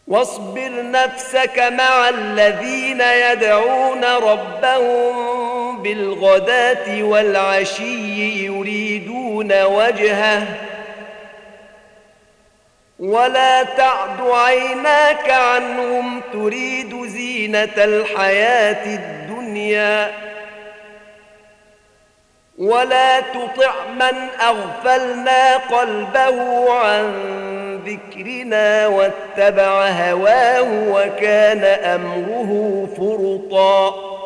واصبر نفسك مع الذين يدعون ربهم بالغداة والعشي يريدون وجهه ولا تعد عيناك عنهم تريد زينة الحياة الدنيا ولا تطع من أغفلنا قلبه عن ذكرنا واتبع هواه وكان أمره فرطا